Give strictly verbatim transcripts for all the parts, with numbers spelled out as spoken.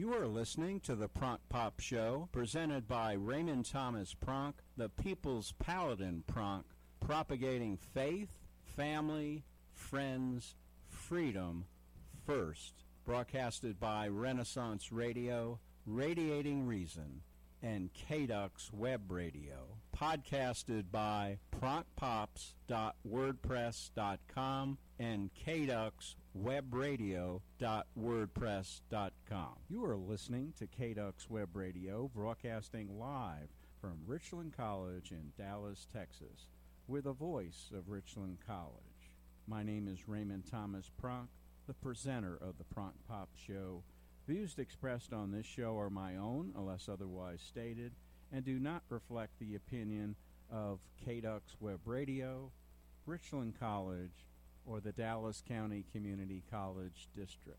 You are listening to the Pronk Pop Show, presented by Raymond Thomas Pronk, the People's Paladin Pronk, propagating faith, family, friends, freedom first. Broadcasted by Renaissance Radio, Radiating Reason, and K D U X Web Radio. Podcasted by pronk pops dot wordpress dot com and K D U X web radio dot wordpress dot com. You are listening to K D U X Web Radio, broadcasting live from Richland College in Dallas, Texas. We're the voice of Richland College. My name is Raymond Thomas Pronk, the presenter of the Pronk Pop Show. Views expressed on this show are my own, unless otherwise stated, and do not reflect the opinion of K D U X Web Radio, Richland College, or the Dallas County Community College District.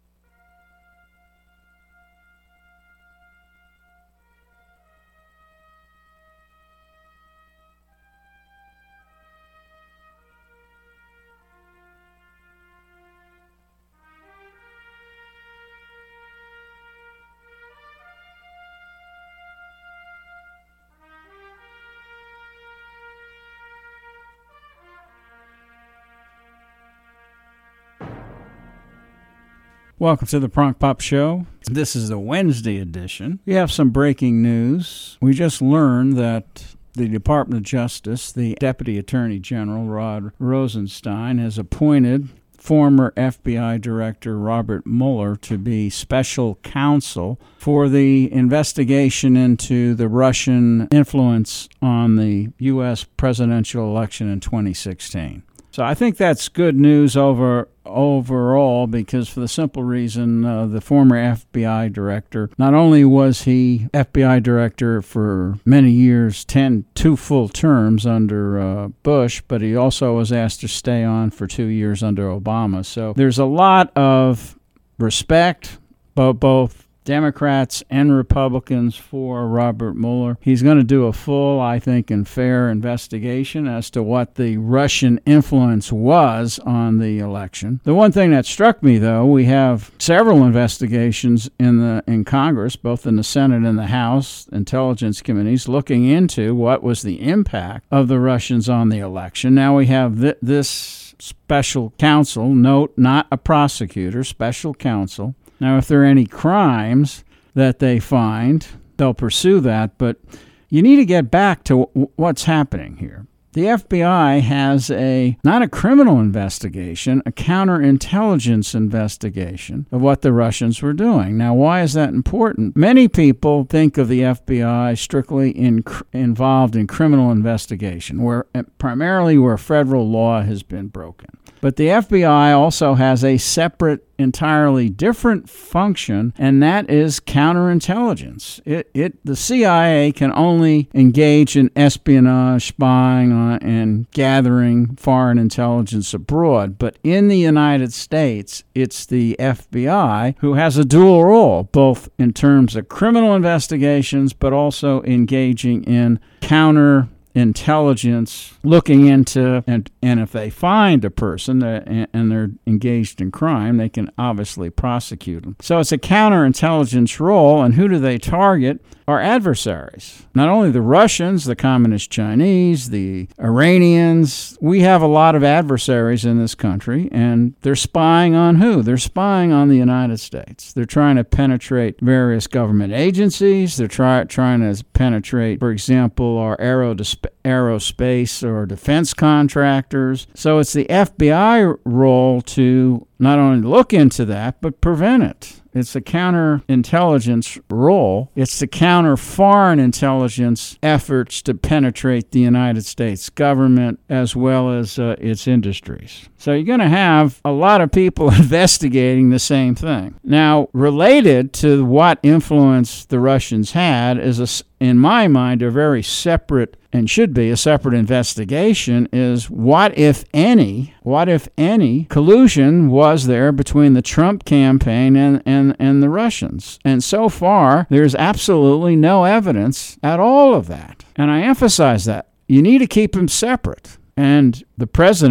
Welcome to the Pronk Pop Show. This is the Wednesday edition. We have some breaking news. We just learned that the Department of Justice, the Deputy Attorney General, Rod Rosenstein, has appointed former F B I Director Robert Mueller to be special counsel for the investigation into the Russian influence on the U S presidential election in twenty sixteen. So I think that's good news over overall, because for the simple reason uh, the former F B I director, not only was he F B I director for many years, ten, two full terms under uh, Bush, but he also was asked to stay on for two years under Obama. So there's a lot of respect, both both Democrats and Republicans, for Robert Mueller. He's going to do a full, I think, and fair investigation as to what the Russian influence was on the election. The one thing that struck me, though, we have several investigations in the in Congress, both in the Senate and the House Intelligence Committees, looking into what was the impact of the Russians on the election. Now we have th- this special counsel, note, not a prosecutor, special counsel. Now, if there are any crimes that they find, they'll pursue that, but you need to get back to w- what's happening here. The F B I has a, not a criminal investigation, a counterintelligence investigation of what the Russians were doing. Now, why is that important? Many people think of the F B I strictly in, involved in criminal investigation, where primarily where federal law has been broken. But the F B I also has a separate, entirely different function, and that is counterintelligence. It, it, the C I A can only engage in espionage, spying on, and gathering foreign intelligence abroad. But in the United States, it's the F B I who has a dual role, both in terms of criminal investigations, but also engaging in counter intelligence, looking into, and, and if they find a person that, and they're engaged in crime, they can obviously prosecute them. So it's a counterintelligence role, and who do they target? Our adversaries. Not only the Russians, the Communist Chinese, the Iranians. We have a lot of adversaries in this country, and they're spying on who? They're spying on the United States. They're trying to penetrate various government agencies. They're try, trying to penetrate, for example, our aerodis- aerospace or defense contractors. So it's the F B I role to not only look into that, but prevent it. It's a counterintelligence role. It's to counter foreign intelligence efforts to penetrate the United States government as well as uh, its industries. So you're going to have a lot of people investigating the same thing. Now, related to what influence the Russians had is, a, in my mind, a very separate and should be a separate investigation is what, if any, what, if any, collusion was there between the Trump campaign and, and, and the Russians. And so far, there's absolutely no evidence at all of that. And I emphasize that. You need to keep them separate. And the president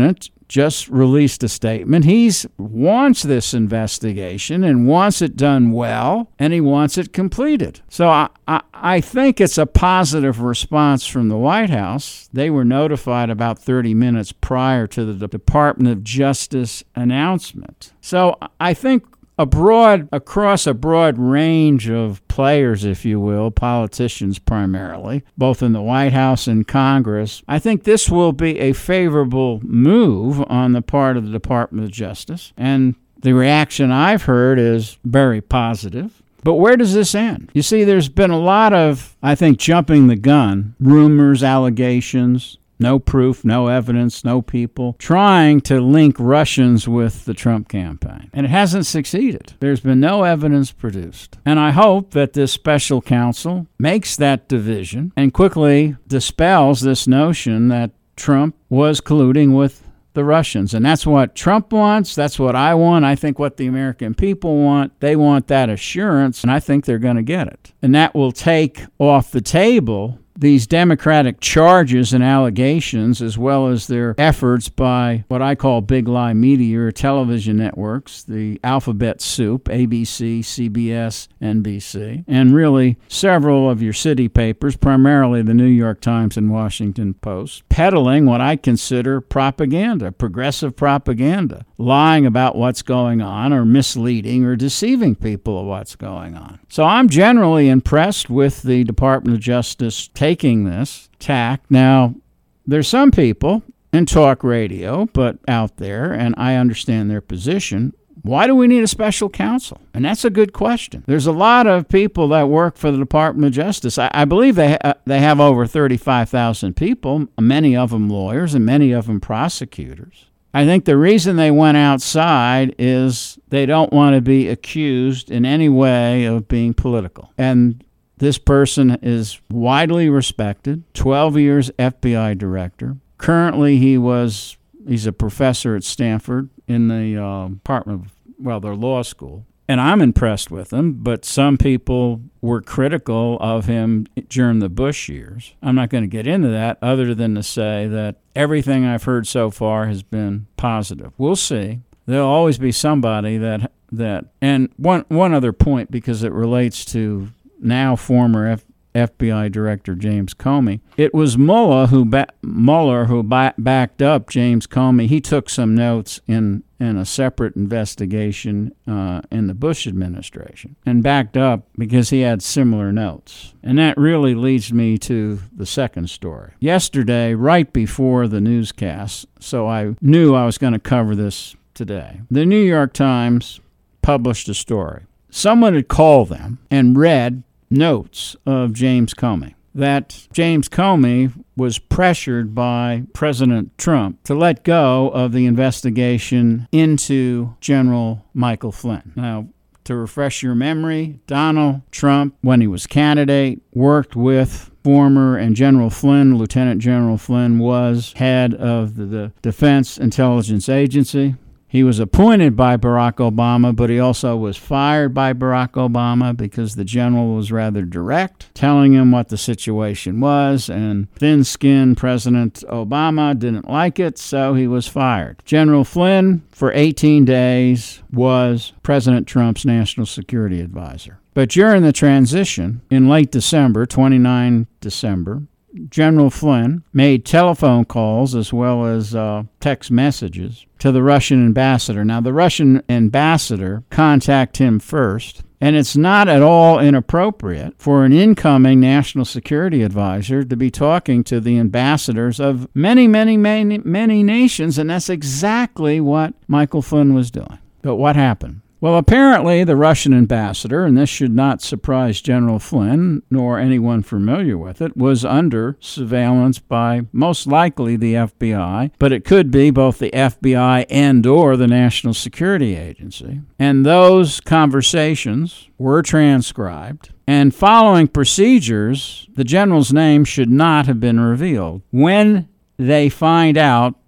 just released a statement. He wants this investigation and wants it done well, and he wants it completed. So I, I, I think it's a positive response from the White House. They were notified about thirty minutes prior to the Department of Justice announcement. So I think A broad, across a broad range of players, if you will, politicians primarily, both in the White House and Congress, I think this will be a favorable move on the part of the Department of Justice. And the reaction I've heard is very positive. But where does this end? You see, there's been a lot of, I think, jumping the gun, rumors, allegations, no proof, no evidence, no people, trying to link Russians with the Trump campaign. And it hasn't succeeded. There's been no evidence produced. And I hope that this special counsel makes that division and quickly dispels this notion that Trump was colluding with the Russians. And that's what Trump wants. That's what I want. I think what the American people want. They want that assurance, and I think they're going to get it. And that will take off the table these Democratic charges and allegations, as well as their efforts by what I call big lie media or television networks, the alphabet soup, A B C, C B S, N B C, and really several of your city papers, primarily the New York Times and Washington Post, peddling what I consider propaganda, progressive propaganda, lying about what's going on or misleading or deceiving people of what's going on. So I'm generally impressed with the Department of Justice taking this tack. Now, there's some people in talk radio, but out there, and I understand their position. Why do we need a special counsel? And that's a good question. There's a lot of people that work for the Department of Justice. I, I believe they ha- they have over thirty-five thousand people, many of them lawyers and many of them prosecutors. I think the reason they went outside is they don't want to be accused in any way of being political. And this person is widely respected, twelve years F B I director. Currently, he was he's a professor at Stanford in the uh, Department of, well, their law school. And I'm impressed with him, but some people were critical of him during the Bush years. I'm not going to get into that other than to say that everything I've heard so far has been positive. We'll see. There'll always be somebody that, that and one one other point, because it relates to now former F, FBI Director James Comey. It was Mueller who, ba- Mueller who ba- backed up James Comey. He took some notes in in a separate investigation uh, in the Bush administration and backed up because he had similar notes. And that really leads me to the second story. Yesterday, right before the newscast, so I knew I was going to cover this today, the New York Times published a story. Someone had called them and read notes of James Comey, that James Comey was pressured by President Trump to let go of the investigation into General Michael Flynn. Now, to refresh your memory, Donald Trump, when he was candidate, worked with former and General Flynn. Lieutenant General Flynn was head of the, the Defense Intelligence Agency. He was appointed by Barack Obama, but he also was fired by Barack Obama because the general was rather direct, telling him what the situation was, and thin-skinned President Obama didn't like it, so he was fired. General Flynn, for eighteen days, was President Trump's national security advisor. But during the transition, in late December, the twenty-ninth of December, General Flynn made telephone calls as well as uh, text messages to the Russian ambassador. Now, the Russian ambassador contacted him first, and it's not at all inappropriate for an incoming national security advisor to be talking to the ambassadors of many, many, many, many nations, and that's exactly what Michael Flynn was doing. But what happened? Well, apparently the Russian ambassador, and this should not surprise General Flynn nor anyone familiar with it, was under surveillance by most likely the F B I, but it could be both the F B I and or the National Security Agency. And those conversations were transcribed. And following procedures, the general's name should not have been revealed. When they find out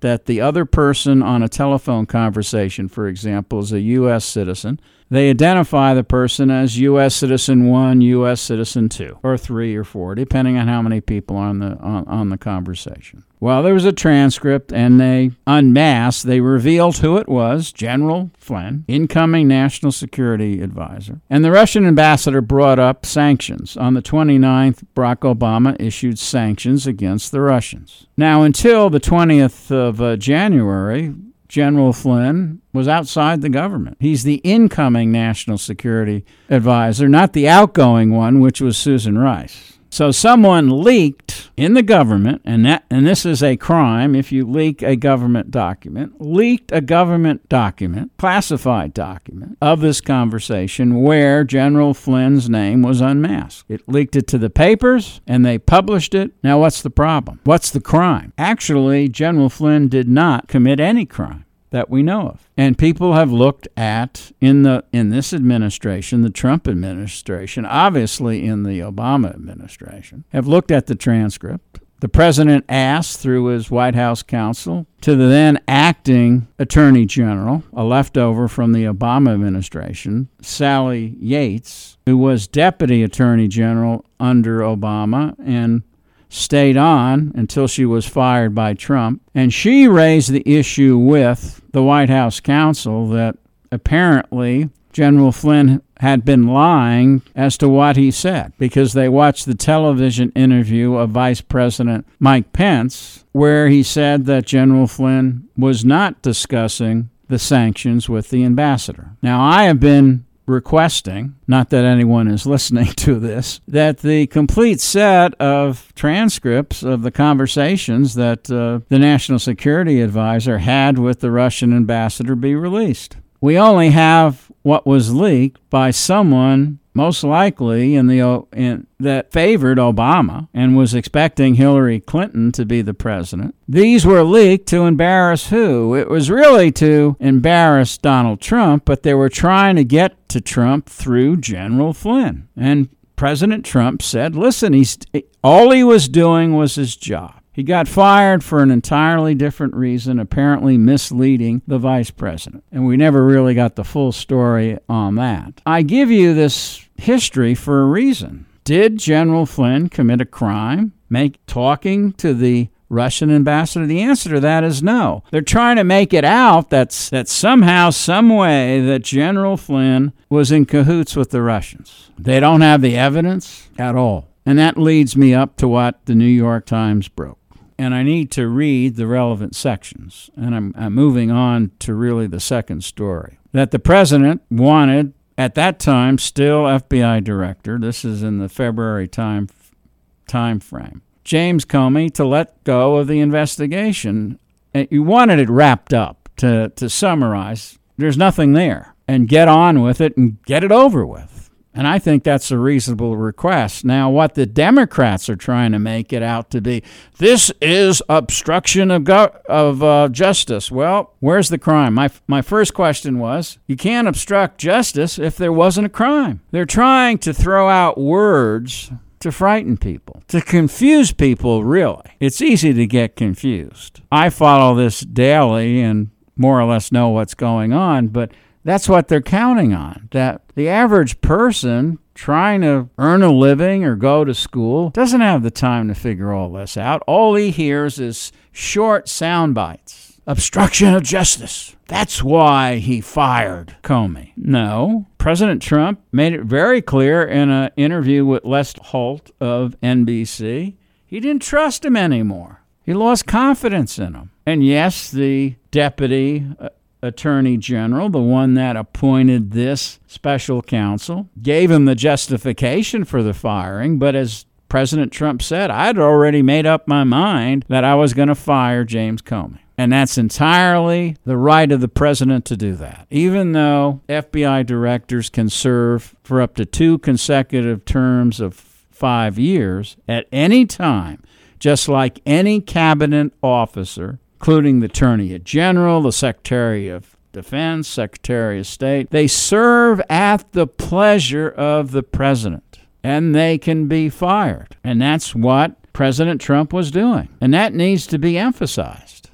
that the other person on a telephone conversation, for example, is a U S citizen. They identify the person as U S citizen one, U S citizen two, or three or four, depending on how many people are on the on, on the conversation. Well, there was a transcript, and they unmasked. They revealed who it was, General Flynn, incoming National Security Advisor. And the Russian ambassador brought up sanctions. On the twenty-ninth, Barack Obama issued sanctions against the Russians. Now, until the twentieth of uh, January, General Flynn was outside the government. He's the incoming National Security Advisor, not the outgoing one, which was Susan Rice. So someone leaked in the government, and that, and this is a crime if you leak a government document, leaked a government document, classified document, of this conversation where General Flynn's name was unmasked. It leaked it to the papers, and they published it. Now, what's the problem? What's the crime? Actually, General Flynn did not commit any crime that we know of. And people have looked at, in the in this administration, the Trump administration, obviously in the Obama administration, have looked at the transcript. The president asked through his White House counsel to the then acting Attorney General, a leftover from the Obama administration, Sally Yates, who was Deputy Attorney General under Obama and stayed on until she was fired by Trump. And she raised the issue with the White House counsel that apparently General Flynn had been lying as to what he said, because they watched the television interview of Vice President Mike Pence, where he said that General Flynn was not discussing the sanctions with the ambassador. Now, I have been requesting, not that anyone is listening to this, that the complete set of transcripts of the conversations that uh, the National Security Advisor had with the Russian ambassador be released. We only have what was leaked by someone most likely in the in, that favored Obama and was expecting Hillary Clinton to be the president. These were leaked to embarrass who? It was really to embarrass Donald Trump, but they were trying to get to Trump through General Flynn. And President Trump said, listen, he's all he was doing was his job. He got fired for an entirely different reason, apparently misleading the vice president. And we never really got the full story on that. I give you this history for a reason. Did General Flynn commit a crime, make talking to the Russian ambassador? The answer to that is no. They're trying to make it out that's, that somehow, some way, that General Flynn was in cahoots with the Russians. They don't have the evidence at all. And that leads me up to what the New York Times broke. And I need to read the relevant sections. And I'm, I'm moving on to really the second story. That the president wanted, at that time, still F B I director, this is in the February time, time frame, James Comey to let go of the investigation. And you wanted it wrapped up. To, to summarize, there's nothing there. And get on with it and get it over with. And I think that's a reasonable request. Now, what the Democrats are trying to make it out to be, this is obstruction of go- of uh, justice. Well, where's the crime? My my first question was, you can't obstruct justice if there wasn't a crime. They're trying to throw out words to frighten people, to confuse people, really. It's easy to get confused. I follow this daily and more or less know what's going on, but that's what they're counting on, that the average person trying to earn a living or go to school doesn't have the time to figure all this out. All he hears is short sound bites. Obstruction of justice. That's why he fired Comey. No, President Trump made it very clear in an interview with Les Holt of N B C. He didn't trust him anymore. He lost confidence in him. And yes, the deputy uh, Attorney General, the one that appointed this special counsel, gave him the justification for the firing, but as President Trump said, I'd already made up my mind that I was going to fire James Comey. And that's entirely the right of the president to do that. Even though F B I directors can serve for up to two consecutive terms of five years at any time, just like any cabinet officer, including the Attorney General, the Secretary of Defense, Secretary of State. They serve at the pleasure of the president, and they can be fired. And that's what President Trump was doing. And that needs to be emphasized.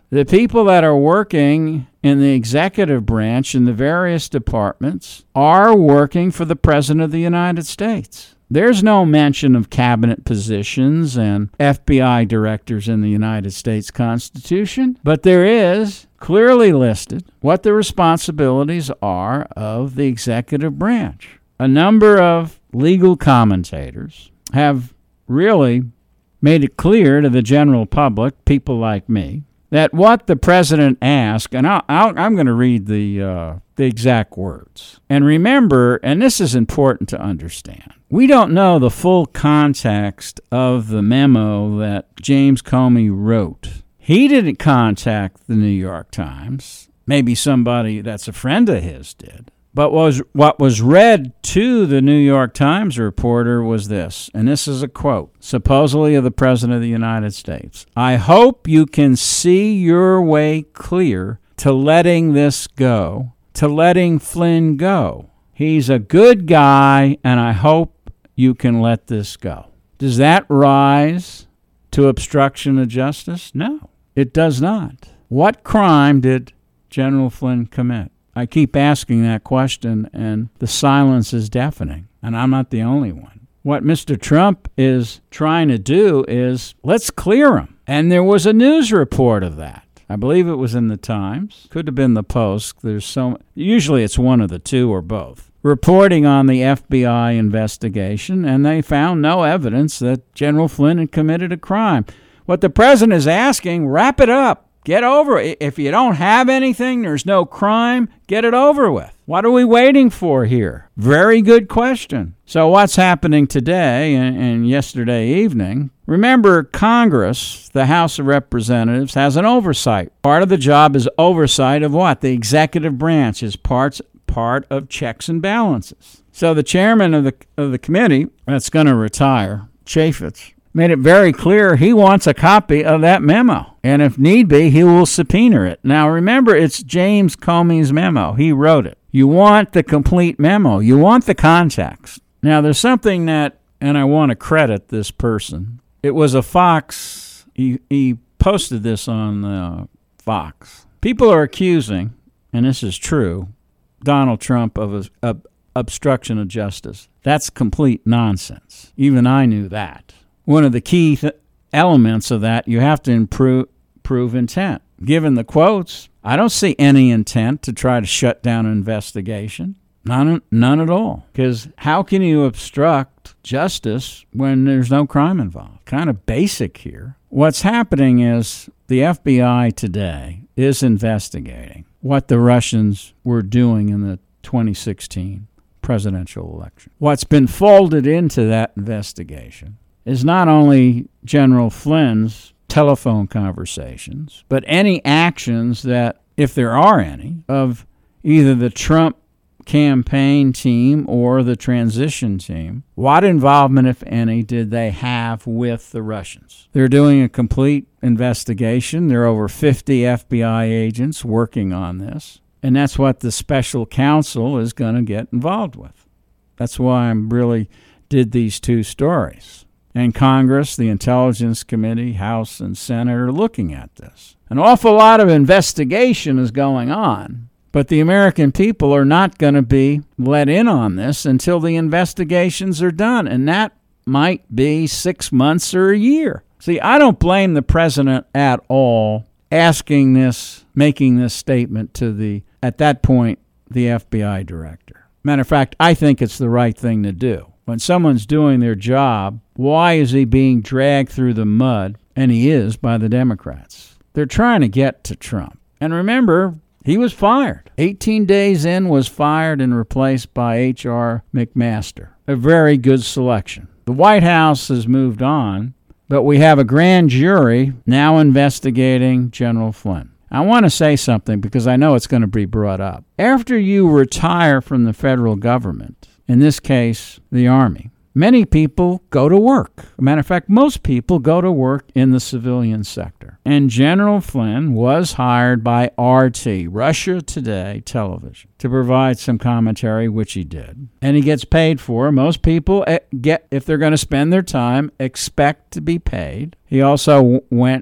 The people that are working in the executive branch in the various departments are working for the President of the United States. There's no mention of cabinet positions and F B I directors in the United States Constitution, but there is clearly listed what the responsibilities are of the executive branch. A number of legal commentators have really made it clear to the general public, people like me, that what the president asked, and I'll, I'll, I'm going to read the uh, the exact words. And remember, and this is important to understand, we don't know the full context of the memo that James Comey wrote. He didn't contact the New York Times. Maybe somebody that's a friend of his did. But was what was read to the New York Times reporter was this, and this is a quote, supposedly of the President of the United States. I hope you can see your way clear to letting this go, to letting Flynn go. He's a good guy, and I hope you can let this go. Does that rise to obstruction of justice? No, it does not. What crime did General Flynn commit? I keep asking that question, and the silence is deafening, and I'm not the only one. What Mister Trump is trying to do is, let's clear him. And there was a news report of that. I believe it was in the Times. Could have been the Post. There's so usually it's one of the two or both. Reporting on the F B I investigation, and they found no evidence that General Flynn had committed a crime. What the president is asking, wrap it up. Get over it. If you don't have anything, there's no crime, get it over with. What are we waiting for here? Very good question. So what's happening today and, and yesterday evening? Remember, Congress, the House of Representatives, has an oversight. Part of the job is oversight of what? The executive branch is parts, part of checks and balances. So the chairman of the, of the committee that's going to retire, Chaffetz, made it very clear he wants a copy of that memo. And if need be, he will subpoena it. Now, remember, it's James Comey's memo. He wrote it. You want the complete memo. You want the context. Now, there's something that, and I want to credit this person. It was a Fox. He, he posted this on uh, Fox. People are accusing, and this is true, Donald Trump of a, a obstruction of justice. That's complete nonsense. Even I knew that. One of the key th- elements of that, you have to improve, prove intent. Given the quotes, I don't see any intent to try to shut down an investigation. None, none at all. Because how can you obstruct justice when there's no crime involved? Kind of basic here. What's happening is the F B I today is investigating what the Russians were doing in the twenty sixteen presidential election. What's been folded into that investigation is not only General Flynn's telephone conversations, but any actions that, if there are any, of either the Trump campaign team or the transition team. What involvement, if any, did they have with the Russians? They're doing a complete investigation. There are over fifty F B I agents working on this, and that's what the special counsel is going to get involved with. That's why I really did these two stories. And Congress, the Intelligence Committee, House and Senate are looking at this. An awful lot of investigation is going on, but the American people are not going to be let in on this until the investigations are done, and that might be six months or a year. See, I don't blame the president at all asking this, making this statement to the, at that point, the F B I director. Matter of fact, I think it's the right thing to do. When someone's doing their job, why is he being dragged through the mud? And he is by the Democrats. They're trying to get to Trump. And remember, he was fired. eighteen days in, was fired and replaced by H R McMaster. A very good selection. The White House has moved on, but we have a grand jury now investigating General Flynn. I want to say something because I know it's going to be brought up. After you retire from the federal government, in this case, the Army, many people go to work. As a matter of fact, most people go to work in the civilian sector. And General Flynn was hired by R T, Russia Today Television, to provide some commentary, which he did. And he gets paid for. Most people get, if they're going to spend their time, expect to be paid. He also went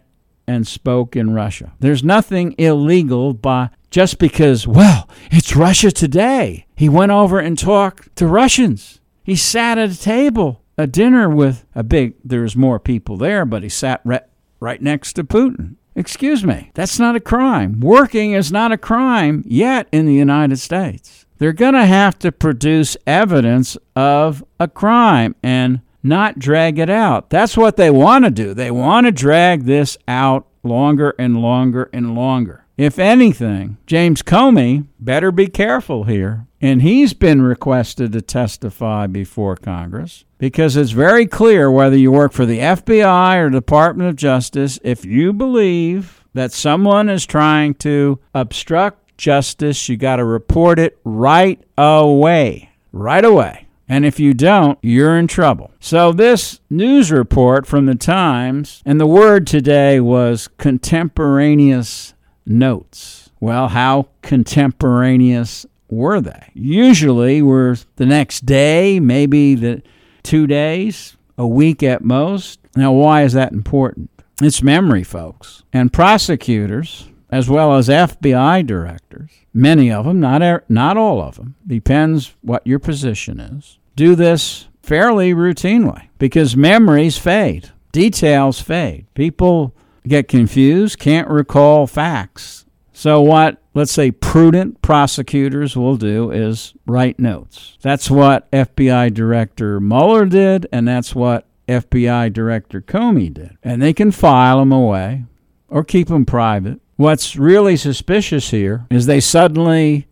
and spoke in Russia. There's nothing illegal by just because, well, it's Russia Today. He went over and talked to Russians. He sat at a table, a dinner with a big, there's more people there, but he sat right, right next to Putin. Excuse me, that's not a crime. Working is not a crime yet in the United States. They're going to have to produce evidence of a crime and not drag it out. That's what they want to do. They want to drag this out longer and longer and longer. If anything, James Comey better be careful here. And he's been requested to testify before Congress because it's very clear whether you work for the F B I or Department of Justice, if you believe that someone is trying to obstruct justice, you got to report it right away. Right away. And if you don't, you're in trouble. So this news report from the Times, and the word today was contemporaneous notes. Well, how contemporaneous were they? Usually were the next day, maybe the two days, a week at most. Now, why is that important? It's memory, folks. And prosecutors, as well as F B I directors, many of them, not er- not all of them, depends what your position is, do this fairly routinely because memories fade, details fade. People get confused, can't recall facts. So what, let's say, prudent prosecutors will do is write notes. That's what F B I Director Mueller did, and that's what F B I Director Comey did. And they can file them away or keep them private. What's really suspicious here is they suddenly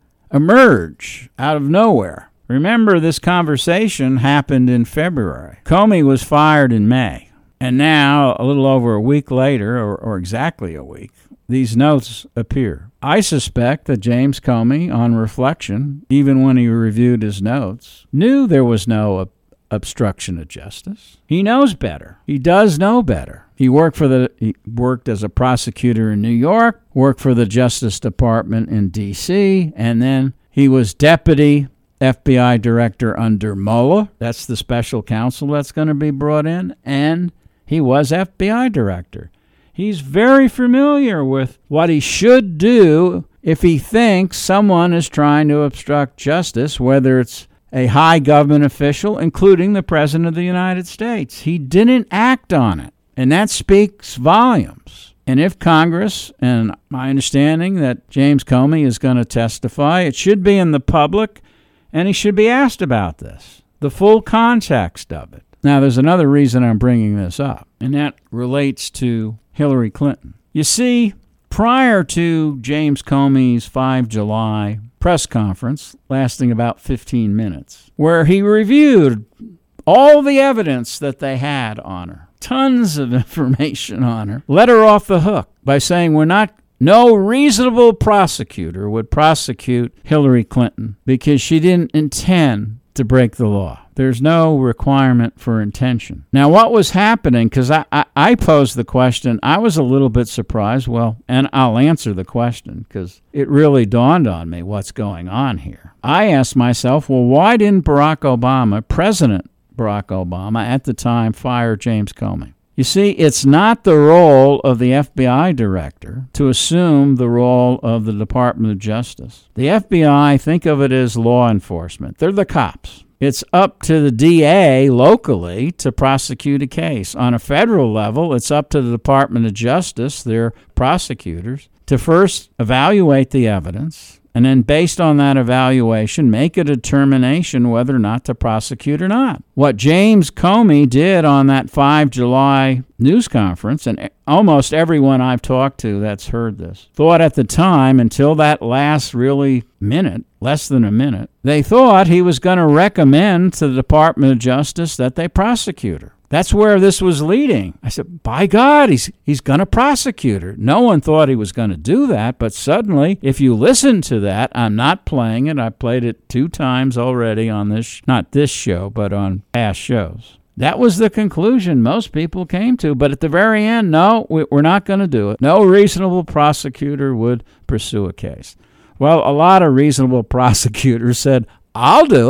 emerge out of nowhere. Remember, this conversation happened in February. Comey was fired in May. And now, a little over a week later, or, or exactly a week, these notes appear. I suspect that James Comey, on reflection, even when he reviewed his notes, knew there was no ob- obstruction of justice. He knows better. He does know better. He worked for the he worked as a prosecutor in New York, worked for the Justice Department in D C, and then he was deputy F B I director under Mueller. That's the special counsel that's going to be brought in, and he was F B I director. He's very familiar with what he should do if he thinks someone is trying to obstruct justice, whether it's a high government official, including the President of the United States. He didn't act on it, and that speaks volumes. And if Congress, and my understanding that James Comey is going to testify, it should be in the public, and he should be asked about this, the full context of it. Now, there's another reason I'm bringing this up, and that relates to Hillary Clinton. You see, prior to James Comey's five July press conference, lasting about fifteen minutes, where he reviewed all the evidence that they had on her, tons of information on her, let her off the hook by saying we're not, no reasonable prosecutor would prosecute Hillary Clinton because she didn't intend to break the law. There's no requirement for intention. Now, what was happening, because I, I, I posed the question, I was a little bit surprised. Well, and I'll answer the question because it really dawned on me what's going on here. I asked myself, well, why didn't Barack Obama, President Barack Obama at the time, fire James Comey? You see, it's not the role of the F B I director to assume the role of the Department of Justice. The F B I, think of it as law enforcement. They're the cops. It's up to the D A locally to prosecute a case. On a federal level, it's up to the Department of Justice, their prosecutors, to first evaluate the evidence, and then based on that evaluation, make a determination whether or not to prosecute or not. What James Comey did on that five July news conference, and almost everyone I've talked to that's heard this, thought at the time, until that last really minute, less than a minute, they thought he was going to recommend to the Department of Justice that they prosecute her. That's where this was leading. I said, by God, he's he's going to prosecute her. No one thought he was going to do that, but suddenly, if you listen to that, I'm not playing it. I played it two times already on this, not this show, but on past shows. That was the conclusion most people came to, but at the very end, no, we're not going to do it. No reasonable prosecutor would pursue a case. Well, a lot of reasonable prosecutors said, I'll do it.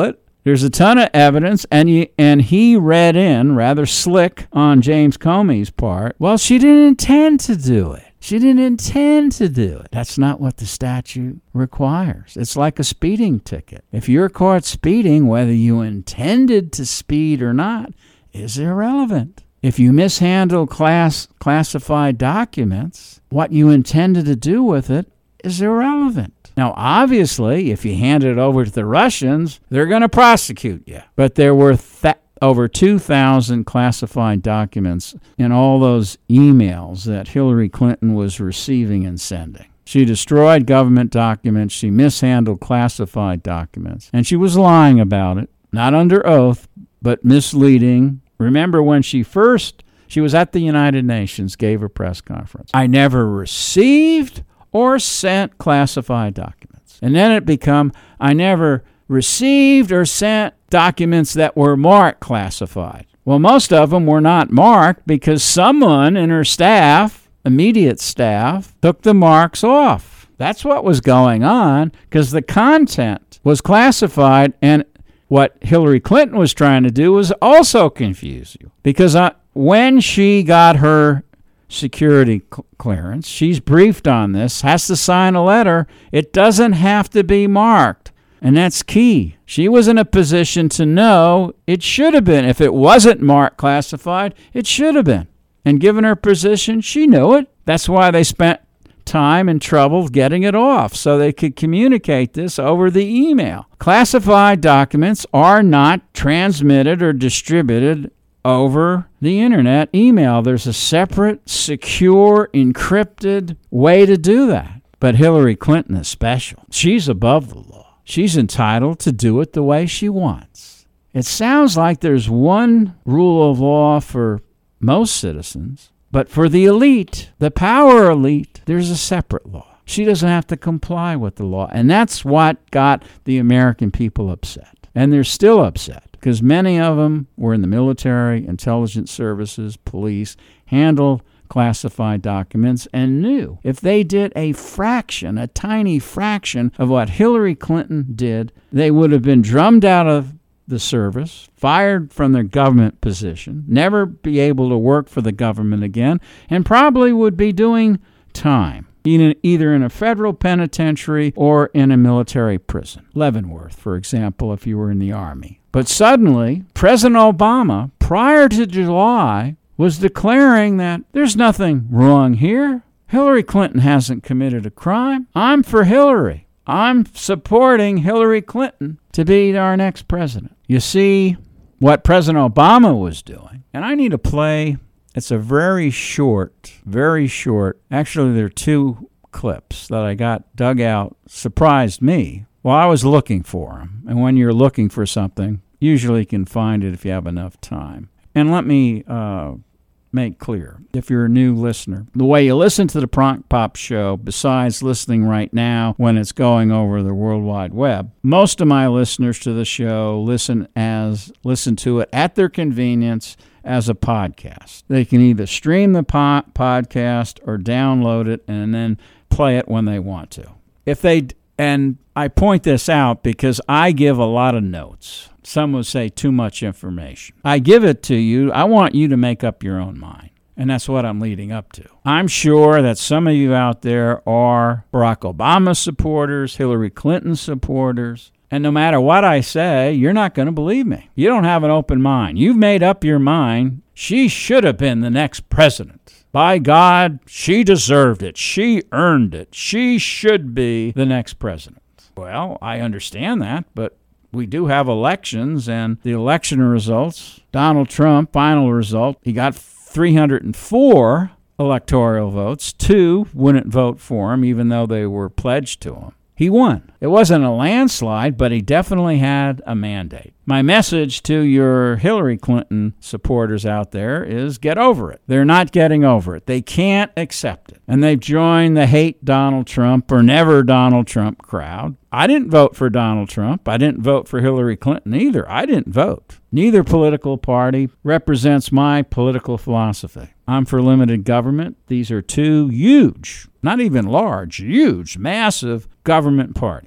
There's a ton of evidence, and you, and he read in, rather slick on James Comey's part, well, she didn't intend to do it. She didn't intend to do it. That's not what the statute requires. It's like a speeding ticket. If you're caught speeding, whether you intended to speed or not is irrelevant. If you mishandle class classified documents, what you intended to do with it is irrelevant. Now, obviously, if you hand it over to the Russians, they're going to prosecute you. But there were th- over two thousand classified documents in all those emails that Hillary Clinton was receiving and sending. She destroyed government documents. She mishandled classified documents. And she was lying about it, not under oath, but misleading. Remember when she first, she was at the United Nations, gave a press conference. I never received or sent classified documents. And then it become, I never received or sent documents that were marked classified. Well, most of them were not marked because someone in her staff, immediate staff, took the marks off. That's what was going on, because the content was classified, and what Hillary Clinton was trying to do was also confuse you. Because I, when she got her security cl- clearance, she's briefed on this, has to sign a letter. It doesn't have to be marked, and that's key. She was in a position to know it should have been. If it wasn't marked classified, it should have been. And given her position, she knew it. That's why they spent time and trouble getting it off, so they could communicate this over the email. Classified documents are not transmitted or distributed over the internet email. There's a separate, secure, encrypted way to do that. But Hillary Clinton is special. She's above the law. She's entitled to do it the way she wants. It sounds like there's one rule of law for most citizens, but for the elite, the power elite, there's a separate law. She doesn't have to comply with the law. And that's what got the American people upset. And they're still upset, because many of them were in the military, intelligence services, police, handled classified documents, and knew if they did a fraction, a tiny fraction of what Hillary Clinton did, they would have been drummed out of the service, fired from their government position, never be able to work for the government again, and probably would be doing time, either in a federal penitentiary or in a military prison. Leavenworth, for example, if you were in the Army. But suddenly, President Obama, prior to July, was declaring that there's nothing wrong here. Hillary Clinton hasn't committed a crime. I'm for Hillary. I'm supporting Hillary Clinton to be our next president. You see what President Obama was doing. And I need to play, it's a very short, very short, actually there are two clips that I got dug out, surprised me. Well, I was looking for them. And when you're looking for something, usually you can find it if you have enough time. And let me uh, make clear, if you're a new listener, the way you listen to the Prunk Pop Show, besides listening right now when it's going over the World Wide Web, most of my listeners to the show listen as listen to it at their convenience as a podcast. They can either stream the po- podcast or download it and then play it when they want to. If they and I point this out because I give a lot of notes. Some would say too much information. I give it to you. I want you to make up your own mind. And that's what I'm leading up to. I'm sure that some of you out there are Barack Obama supporters, Hillary Clinton supporters. And no matter what I say, you're not going to believe me. You don't have an open mind. You've made up your mind. She should have been the next president. By God, she deserved it. She earned it. She should be the next president. Well, I understand that, but we do have elections, and the election results, Donald Trump, final result, he got three hundred four electoral votes. Two wouldn't vote for him, even though they were pledged to him. He won. It wasn't a landslide, but he definitely had a mandate. My message to your Hillary Clinton supporters out there is get over it. They're not getting over it. They can't accept it. And they've joined the hate Donald Trump or never Donald Trump crowd. I didn't vote for Donald Trump. I didn't vote for Hillary Clinton either. I didn't vote. Neither political party represents my political philosophy. I'm for limited government. These are two huge, not even large, huge, massive government parties.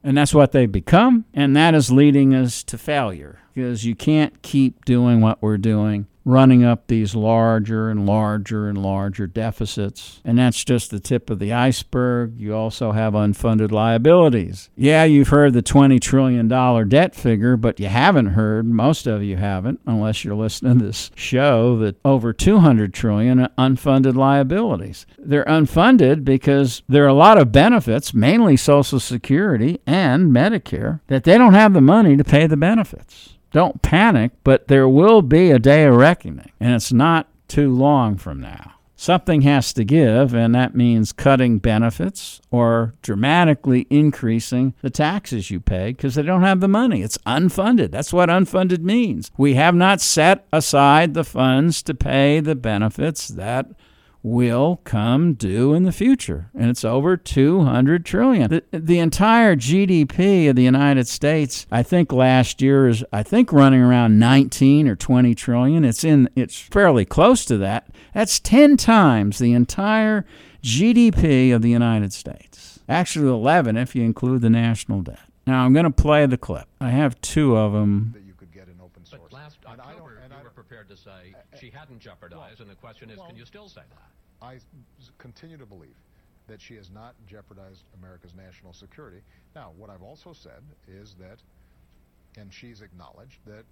And that's what they've become, and that is leading us to failure, because you can't keep doing what we're doing, running up these larger and larger and larger deficits. And that's just the tip of the iceberg. You also have unfunded liabilities. Yeah, you've heard the twenty trillion dollars debt figure, but you haven't heard, most of you haven't, unless you're listening to this show, that over two hundred trillion dollars unfunded liabilities. They're unfunded because there are a lot of benefits, mainly Social Security and Medicare, that they don't have the money to pay the benefits. Don't panic, but there will be a day of reckoning, and it's not too long from now. Something has to give, and that means cutting benefits or dramatically increasing the taxes you pay because they don't have the money. It's unfunded. That's what unfunded means. We have not set aside the funds to pay the benefits that will come due in the future, and it's over two hundred trillion dollars. The, the entire G D P of the United States, I think last year is, I think running around nineteen or twenty trillion. It's in, it's fairly close to that. That's ten times the entire G D P of the United States. Actually eleven if you include the national debt. Now I'm going to play the clip. I have two of them. But last October, you were prepared to say she hadn't jeopardized, and the question is, can you still say that? I continue to believe that she has not jeopardized America's national security. Now, what I've also said is that, and she's acknowledged that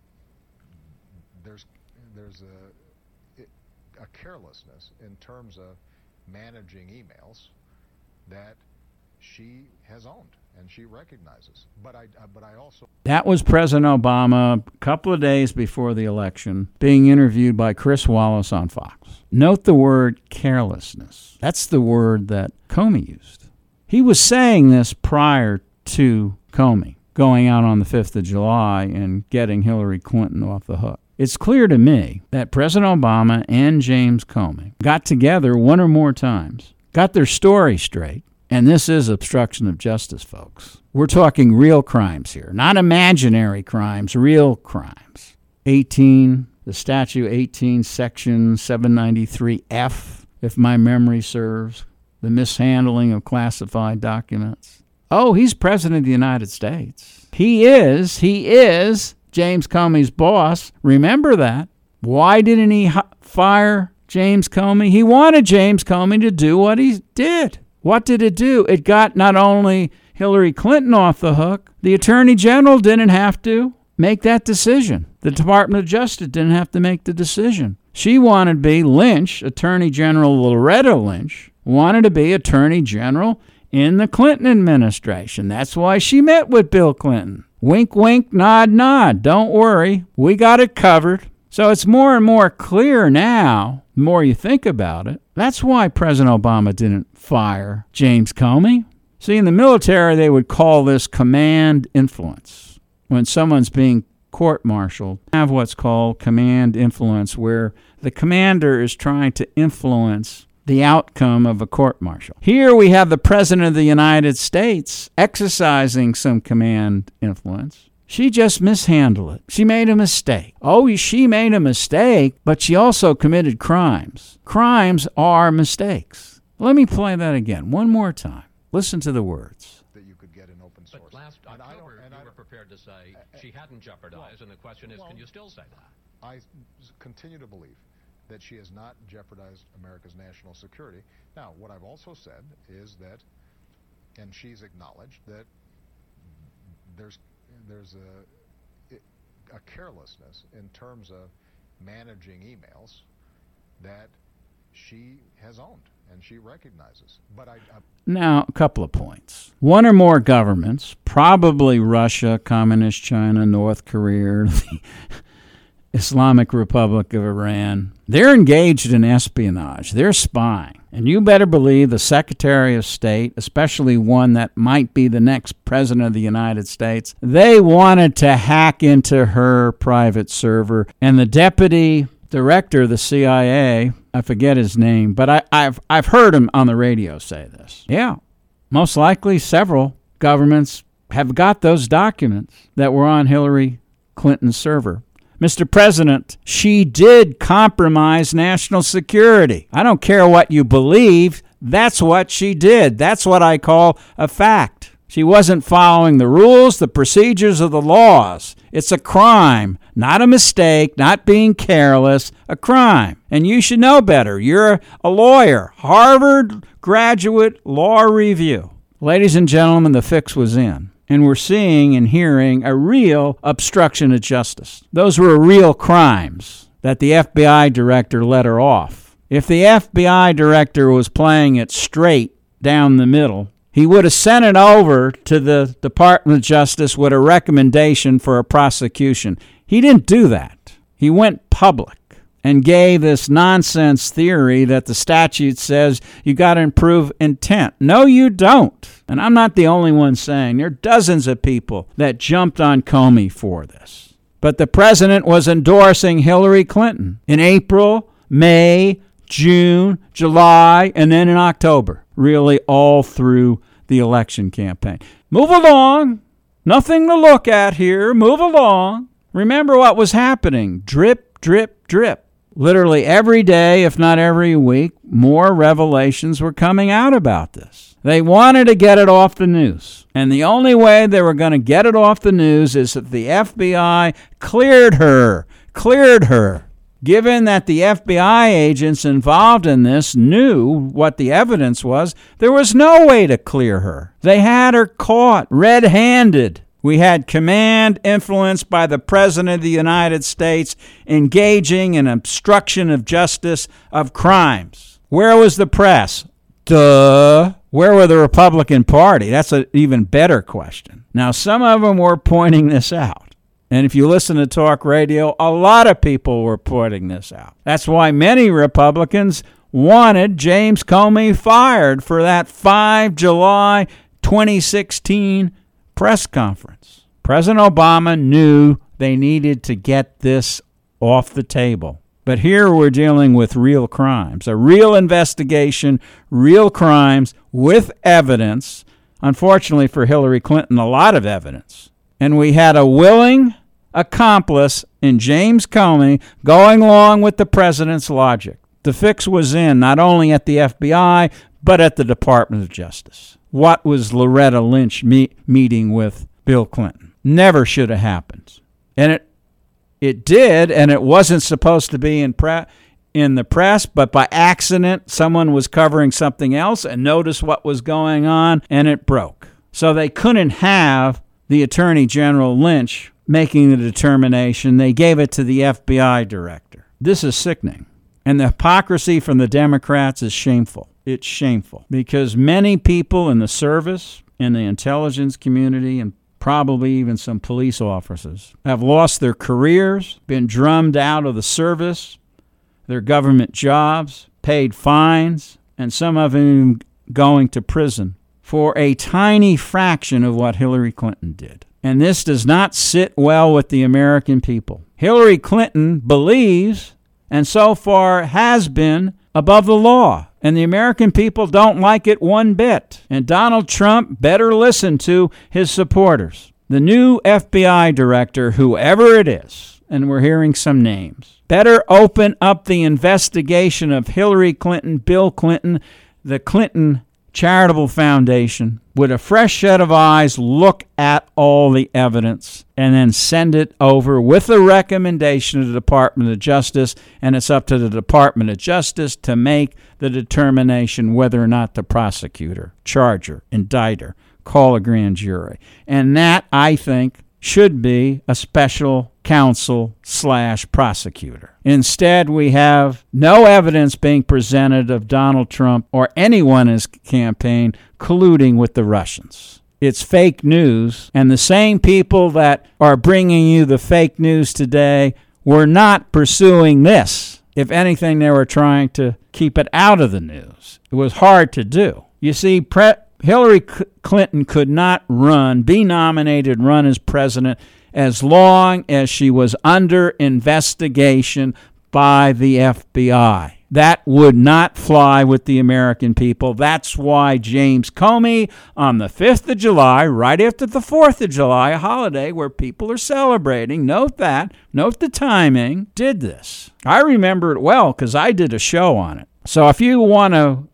there's there's a a carelessness in terms of managing emails that she has owned and she recognizes. But I uh, but I also That was President Obama a couple of days before the election being interviewed by Chris Wallace on Fox. Note the word carelessness. That's the word that Comey used. He was saying this prior to Comey going out on the fifth of July and getting Hillary Clinton off the hook. It's clear to me that President Obama and James Comey got together one or more times, got their story straight, and this is obstruction of justice, folks. We're talking real crimes here, not imaginary crimes, real crimes. eighteen, the statute eighteen, section seven ninety-three F, if my memory serves, the mishandling of classified documents. Oh, he's president of the United States. He is, he is James Comey's boss. Remember that. Why didn't he h- fire James Comey? He wanted James Comey to do what he did. What did it do? It got not only Hillary Clinton off the hook, the Attorney General didn't have to make that decision. The Department of Justice didn't have to make the decision. She wanted to be Lynch, Attorney General Loretta Lynch, wanted to be Attorney General in the Clinton administration. That's why she met with Bill Clinton. Wink, wink, nod, nod. Don't worry. We got it covered. So it's more and more clear now, the more you think about it. That's why President Obama didn't fire James Comey. See, in the military, they would call this command influence. When someone's being court-martialed, have what's called command influence, where the commander is trying to influence the outcome of a court-martial. Here we have the President of the United States exercising some command influence. She just mishandled it. She made a mistake. Oh, she made a mistake, but she also committed crimes. Crimes are mistakes. Let me play that again one more time. Listen to the words. that you could get in open source. But last And I don't- October, and you I were don't- prepared to say she hadn't jeopardized, and the question is, well, can you still say that? I s- continue to believe that she has not jeopardized America's national security. Now, what I've also said is that, and she's acknowledged that there's there's a a carelessness in terms of managing emails that she has owned and she recognizes. But I, I Now, a couple of points. One or more governments, probably Russia, Communist China, North Korea, the Islamic Republic of Iran, they're engaged in espionage. They're spying. And you better believe the Secretary of State, especially one that might be the next President of the United States, they wanted to hack into her private server. And the Deputy Director of the C I A, I forget his name, but I, I've I've heard him on the radio say this. Yeah, most likely several governments have got those documents that were on Hillary Clinton's server. Mister President, she did compromise national security. I don't care what you believe. That's what she did. That's what I call a fact. She wasn't following the rules, the procedures, or the laws. It's a crime, not a mistake, not being careless, a crime. And you should know better. You're a lawyer, Harvard graduate law review. Ladies and gentlemen, the fix was in. And we're seeing and hearing a real obstruction of justice. Those were real crimes that the F B I director let her off. If the F B I director was playing it straight down the middle, he would have sent it over to the Department of Justice with a recommendation for a prosecution. He didn't do that. He went public and gave this nonsense theory that the statute says you got to prove intent. No, you don't. And I'm not the only one saying. There are dozens of people that jumped on Comey for this. But the president was endorsing Hillary Clinton in April, May, June, July, and then in October, really all through the election campaign. Move along. Nothing to look at here. Move along. Remember what was happening. Drip, drip, drip. Literally every day, if not every week, more revelations were coming out about this. They wanted to get it off the news. And the only way they were going to get it off the news is if the F B I cleared her, cleared her. Given that the F B I agents involved in this knew what the evidence was, there was no way to clear her. They had her caught red-handed. We had command influenced by the President of the United States engaging in obstruction of justice of crimes. Where was the press? Duh. Where were the Republican Party? That's an even better question. Now, some of them were pointing this out. And if you listen to talk radio, a lot of people were pointing this out. That's why many Republicans wanted James Comey fired for that five July twenty sixteen press conference. President Obama knew they needed to get this off the table. But here we're dealing with real crimes, a real investigation, real crimes with evidence. Unfortunately for Hillary Clinton, a lot of evidence. And we had a willing accomplice in James Comey going along with the president's logic. The fix was in, not only at the F B I, but at the Department of Justice. What was Loretta Lynch me- meeting with Bill Clinton? Never should have happened. And it it did, and it wasn't supposed to be in pre- in the press, but by accident, someone was covering something else and noticed what was going on, and it broke. So they couldn't have the Attorney General Lynch making the determination. They gave it to the F B I director. This is sickening. And the hypocrisy from the Democrats is shameful. It's shameful because many people in the service, in the intelligence community, and probably even some police officers have lost their careers, been drummed out of the service, their government jobs, paid fines, and some of them going to prison for a tiny fraction of what Hillary Clinton did. And this does not sit well with the American people. Hillary Clinton believes, and so far has been, above the law. And the American people don't like it one bit. And Donald Trump better listen to his supporters. The new F B I director, whoever it is, and we're hearing some names, better open up the investigation of Hillary Clinton, Bill Clinton, the Clinton Charitable Foundation, with a fresh set of eyes, look at all the evidence, and then send it over with a recommendation to the Department of Justice, and it's up to the Department of Justice to make the determination whether or not the prosecutor, charger, indicter, call a grand jury. And that, I think, should be a special counsel slash prosecutor. Instead, we have no evidence being presented of Donald Trump or anyone in his campaign colluding with the Russians. It's fake news, and the same people that are bringing you the fake news today were not pursuing this. If anything, they were trying to keep it out of the news. It was hard to do. You see, pre- Hillary Clinton could not run, be nominated, run as president as long as she was under investigation by the F B I. That would not fly with the American people. That's why James Comey, on the fifth of July, right after the fourth of July, a holiday where people are celebrating, note that, note the timing, did this. I remember it well because I did a show on it. So if you want to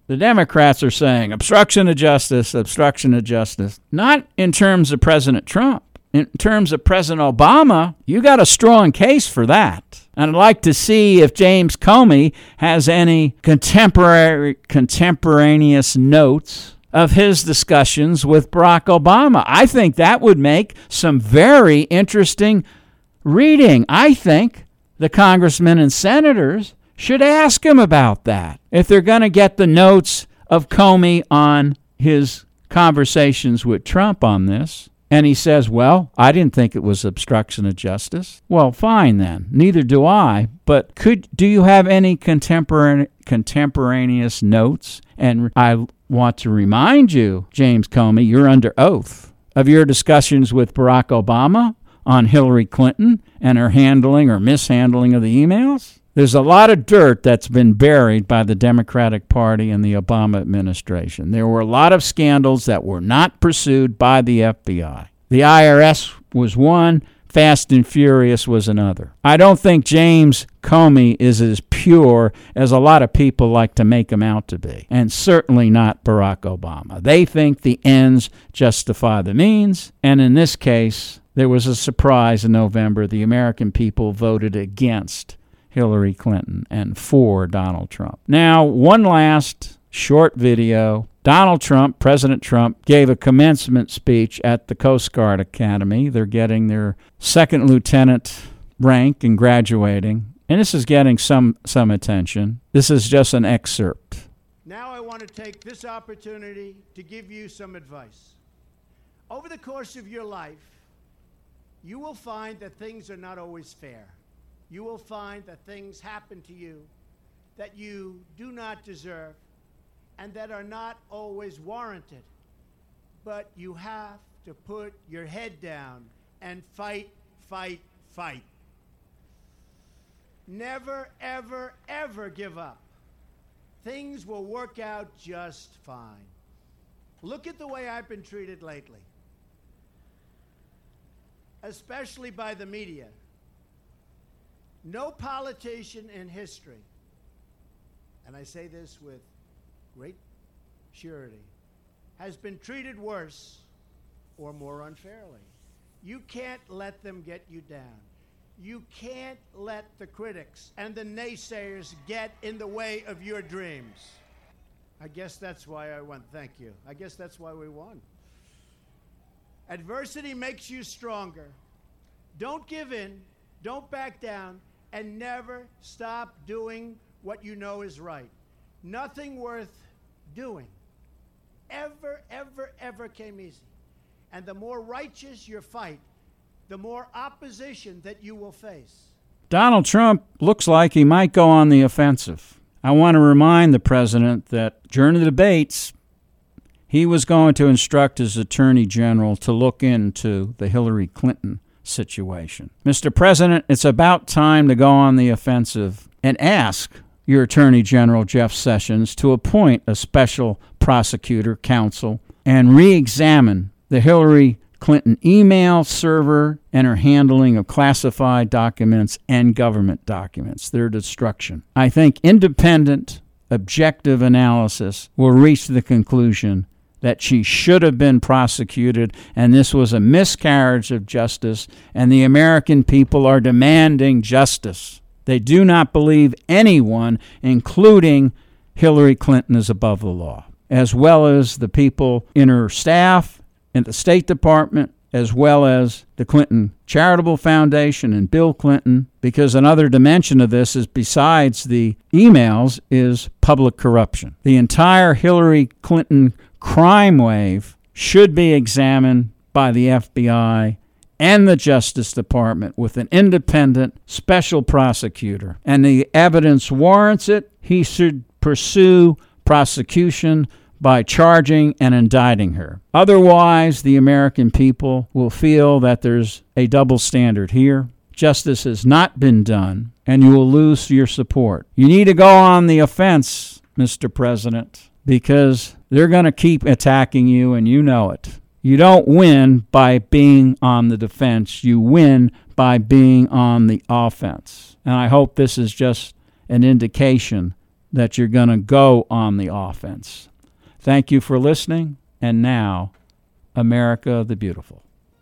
The Democrats are saying obstruction of justice, obstruction of justice, not in terms of President Trump. In terms of President Obama, you got a strong case for that. And I'd like to see if James Comey has any contemporary, contemporaneous notes of his discussions with Barack Obama. I think that would make some very interesting reading. I think the congressmen and senators should ask him about that if they're going to get the notes of Comey on his conversations with Trump on this. And he says, well, I didn't think it was obstruction of justice. Well, fine then. Neither do I. But could do you have any contemporary, contemporaneous notes? And I want to remind you, James Comey, you're under oath of your discussions with Barack Obama on Hillary Clinton and her handling or mishandling of the emails. There's a lot of dirt that's been buried by the Democratic Party and the Obama administration. There were a lot of scandals that were not pursued by the F B I. The I R S was one, Fast and Furious was another. I don't think James Comey is as pure as a lot of people like to make him out to be, and certainly not Barack Obama. They think the ends justify the means, and in this case, there was a surprise in November. The American people voted against Hillary Clinton and for Donald Trump. Now, one last short video. Donald Trump, President Trump, gave a commencement speech at the Coast Guard Academy. They're getting their second lieutenant rank and graduating. And this is getting some, some attention. This is just an excerpt. Now I want to take this opportunity to give you some advice. Over the course of your life, you will find that things are not always fair. You will find that things happen to you that you do not deserve and that are not always warranted. But you have to put your head down and fight, fight, fight. Never, ever, ever give up. Things will work out just fine. Look at the way I've been treated lately, especially by the media. No politician in history, and I say this with great surety, has been treated worse or more unfairly. You can't let them get you down. You can't let the critics and the naysayers get in the way of your dreams. I guess that's why I won. Thank you. I guess that's why we won. Adversity makes you stronger. Don't give in. Don't back down. And never stop doing what you know is right. Nothing worth doing ever, ever, ever came easy. And the more righteous your fight, the more opposition that you will face. Donald Trump looks like he might go on the offensive. I want to remind the president that during the debates, he was going to instruct his attorney general to look into the Hillary Clinton situation. Mister President, it's about time to go on the offensive and ask your Attorney General, Jeff Sessions, to appoint a special prosecutor counsel and re-examine the Hillary Clinton email server and her handling of classified documents and government documents, their destruction. I think independent, objective analysis will reach the conclusion that she should have been prosecuted, and this was a miscarriage of justice, and the American people are demanding justice. They do not believe anyone, including Hillary Clinton, is above the law, as well as the people in her staff, in the State Department, as well as the Clinton Charitable Foundation and Bill Clinton, because another dimension of this is, besides the emails, is public corruption. The entire Hillary Clinton crime wave should be examined by the F B I and the Justice Department with an independent special prosecutor. And the evidence warrants it. He should pursue prosecution by charging and indicting her. Otherwise, the American people will feel that there's a double standard here. Justice has not been done, and you will lose your support. You need to go on the offense, Mister President, because they're going to keep attacking you, and you know it. You don't win by being on the defense. You win by being on the offense. And I hope this is just an indication that you're going to go on the offense. Thank you for listening. And now, America the Beautiful.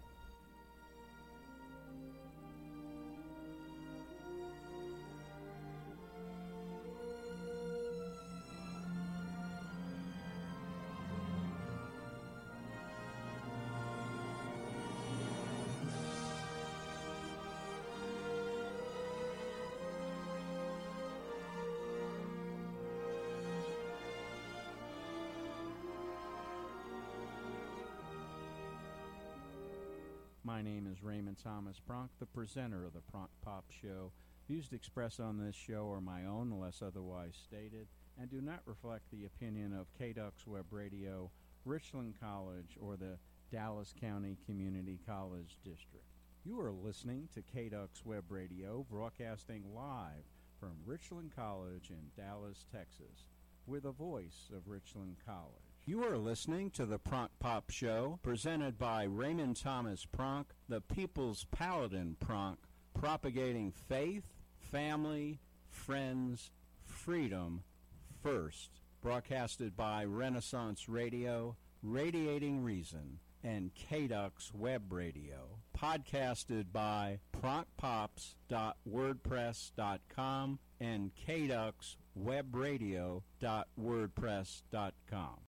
My name is Raymond Thomas Pronk, the presenter of the Pronk Pop Show. Views expressed on this show are my own unless otherwise stated and do not reflect the opinion of K D U X Web Radio, Richland College, or the Dallas County Community College District. You are listening to K D U X Web Radio, broadcasting live from Richland College in Dallas, Texas. We're the voice of Richland College. You are listening to the Pronk Pop Show, presented by Raymond Thomas Pronk, the People's Paladin Pronk, propagating faith, family, friends, freedom first. Broadcasted by Renaissance Radio, Radiating Reason, and K D U X Web Radio. Podcasted by pronk pops dot wordpress dot com and K D U X web radio dot wordpress dot com.